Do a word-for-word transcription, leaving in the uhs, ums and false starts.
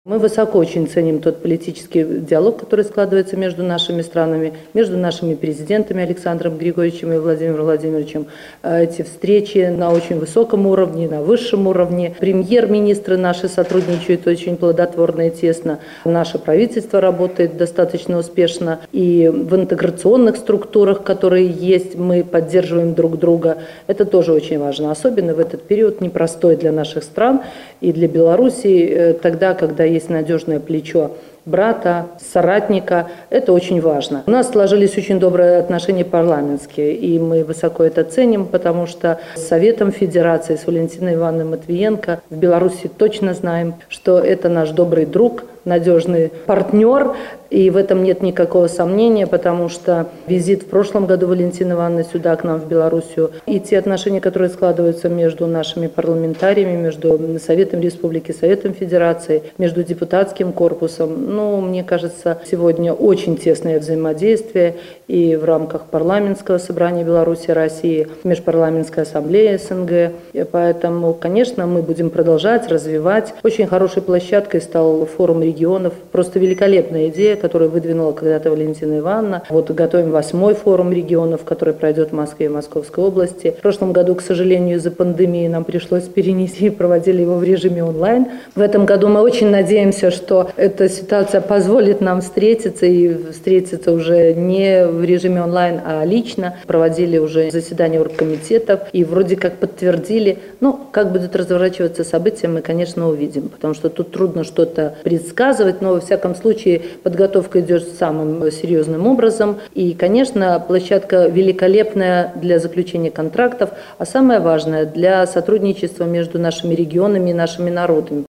Мы высоко очень ценим тот политический диалог, который складывается между нашими странами, между нашими президентами Александром Григорьевичем и Владимиром Владимировичем. Эти встречи на очень высоком уровне, на высшем уровне. Премьер-министры наши сотрудничают очень плодотворно и тесно. Наше правительство работает достаточно успешно. И в интеграционных структурах, которые есть, мы поддерживаем друг друга. Это тоже очень важно. Особенно в этот период непростой для наших стран и для Беларуси, тогда, когда есть надежное плечо брата, соратника. Это очень важно. У нас сложились очень добрые отношения парламентские, и мы высоко это ценим, потому что с Советом Федерации, с Валентиной Ивановной Матвиенко в Беларуси точно знаем, что это наш добрый друг, надежный партнер, и в этом нет никакого сомнения, потому что визит в прошлом году Валентины Ивановны сюда, к нам в Белоруссию, и те отношения, которые складываются между нашими парламентариями, между Советом Республики, Советом Федерации, между депутатским корпусом, ну, мне кажется, сегодня очень тесное взаимодействие и в рамках парламентского собрания Беларуси и России, межпарламентской ассамблеи СНГ. И поэтому, конечно, мы будем продолжать развивать. Очень хорошей площадкой стал форум регионов. Просто великолепная идея, которую выдвинула когда-то Валентина Ивановна. Вот готовим восьмой форум регионов, который пройдет в Москве и Московской области. В прошлом году, к сожалению, из-за пандемии нам пришлось перенести, проводили его в режиме онлайн. В этом году мы очень надеемся, что эта ситуация позволит нам встретиться и встретиться уже не в режиме онлайн, а лично. Проводили уже заседания оргкомитетов и вроде как подтвердили. Ну, как будут разворачиваться события, мы, конечно, увидим, потому что тут трудно что-то предсказывать, но во всяком случае подготовка идет самым серьезным образом. И, конечно, площадка великолепная для заключения контрактов, а самое важное для сотрудничества между нашими регионами и нашими народами.